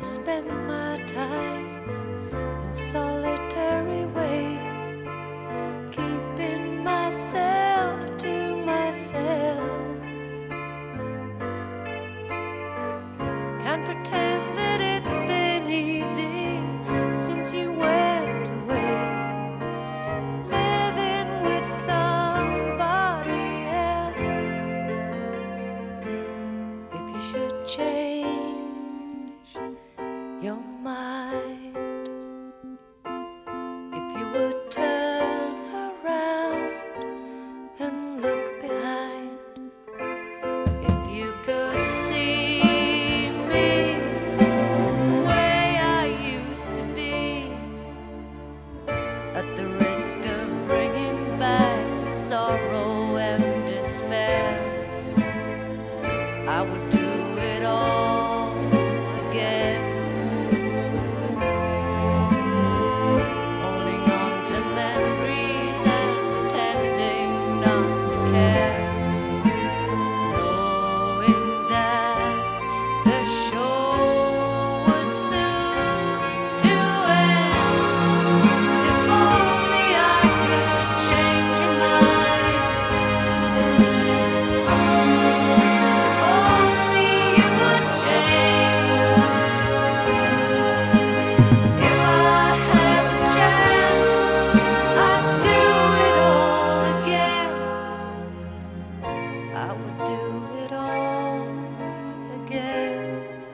spend my time in solitary ways, keeping myself to myself. Can't pretend that it's been easy since you went away, living with somebody else. If you should change your mind, if you would turn around and look behind, if you could see me the way I used to be, at the risk of bringing back the sorrow and despair, I would do it all again. Holding on to memories and pretending not to care, knowing that the show was soon to end. If only I could change your mind, if only you would change. If I had the chance, I'd do it all again. I would do it all again.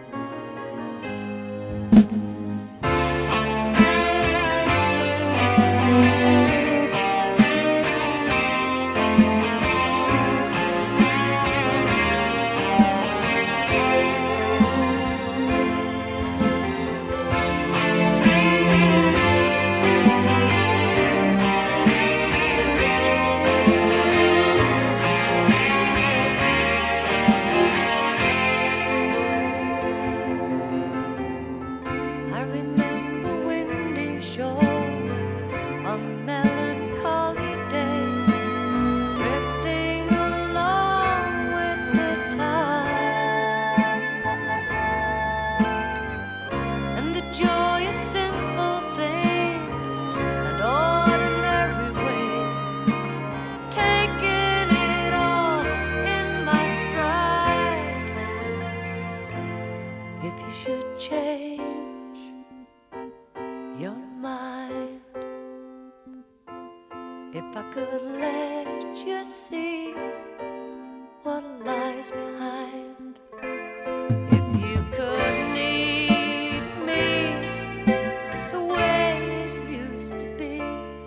I remember windy shores on melancholy days, drifting along with the tide, and the joy of simple things and ordinary ways, taking it all in my stride. If you should change your mind, if I could let you see what lies behind, if you could need me the way it used to be,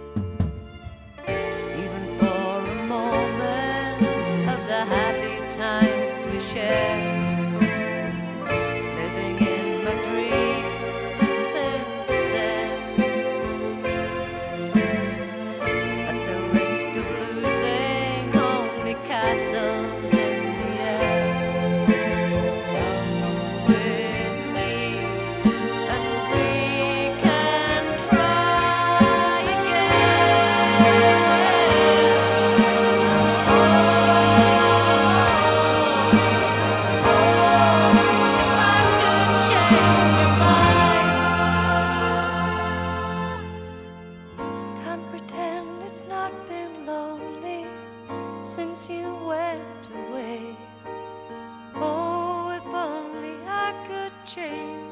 even for a moment of the happy times we shared, living in my dream since then, at the risk of losing only castles in the air. Come with me and we can try again. Can't pretend it's not been lonely since you went away. Oh, if only I could change